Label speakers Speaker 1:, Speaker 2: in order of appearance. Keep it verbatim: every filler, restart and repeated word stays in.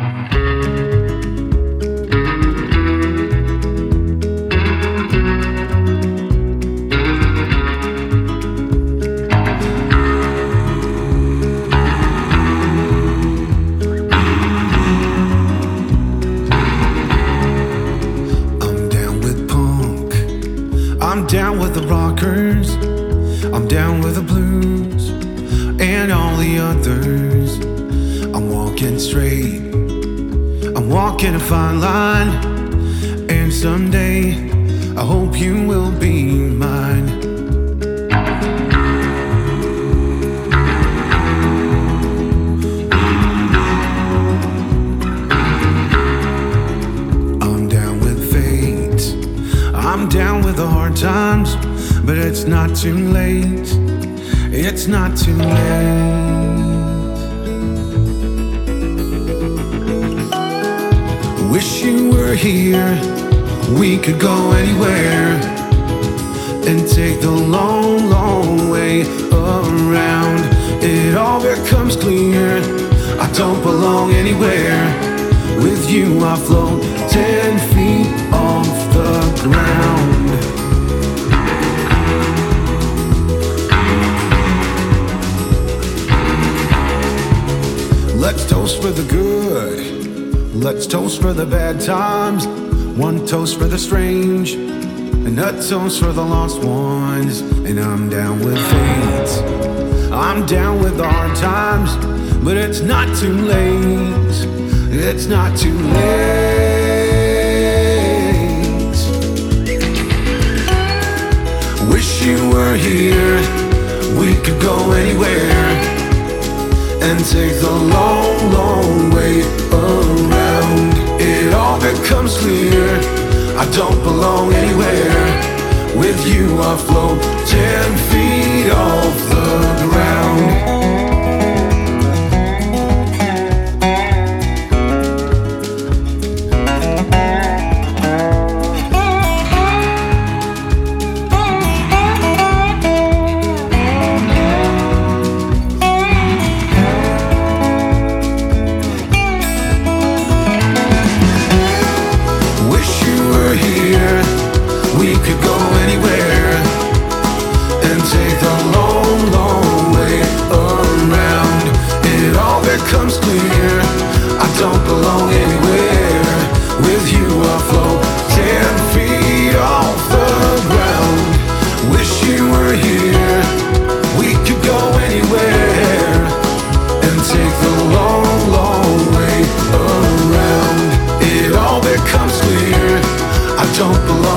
Speaker 1: I'm down with the rockers, I'm down with the blues, and all the others. I'm walking straight, I'm walking a fine line, and someday I hope you will be mine. I'm down with fate, I'm down with the hard times, but it's not too late, it's not too late. Wish you were here, we could go anywhere and take the long, long way around. It all becomes clear, I don't belong anywhere. With you I float ten feet off the ground. Let's toast for the good, let's toast for the bad times. One toast for the strange, and a toast for the lost ones. And I'm down with fate, I'm down with the hard times, but it's not too late, it's not too late. Wish you were here, we could go anywhere and take the long, long way around. It all becomes clear, I don't belong anywhere. With you I float ten feet off the ground. We could go anywhere and take the long, long way around. It all becomes clear, I don't belong anywhere. With you I float ten feet off the ground. Wish you were here, we could go anywhere and take the long, long way around. It all becomes clear, I don't belong